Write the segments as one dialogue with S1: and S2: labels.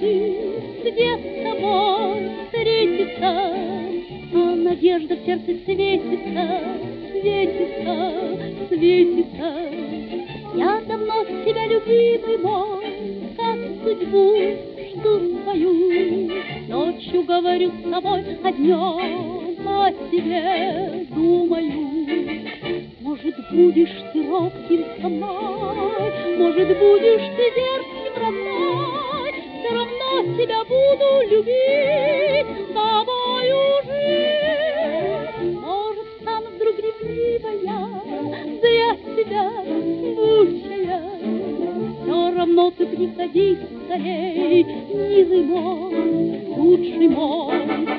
S1: ты, где с тобой встретиться, а надежда в сердце светится, светится, светится. Я давно тебя, любимый мой, как судьбу жду свою, ночью говорю с тобой, а днем о тебе думаю. Может, будешь ты робким со мной, может, будешь ты дерзким родной, все равно тебя буду любить, с тобою жить. Может, стану вдруг ревнивая, зря себя мучая, все равно ты приходи скорей, милый мой, лучший мой.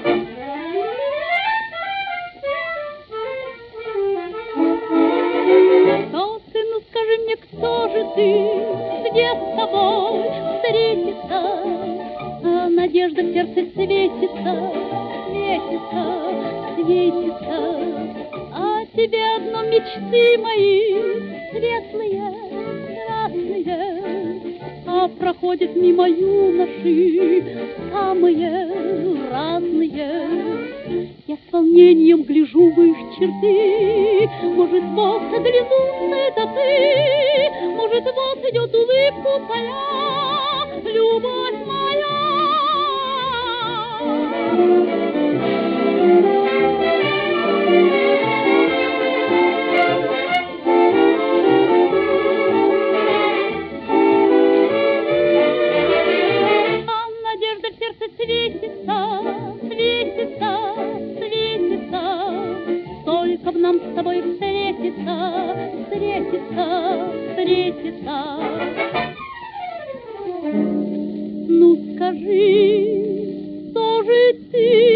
S1: Кто же ты, где с тобой встретиться, а надежда в сердце светится, светится, светится. А тебе одно мечты мои, светлые, красные, а проходят мимо юноши самые разные. Я с волнением гляжу в их черты, может, Бог оглянулся, это ты, может, вот идет улыбку твоя, любовь моя. А надежда в сердце светится, светится, светится, только б нам с тобой встретиться, встретиться, встретиться. Ну скажи, кто же ты?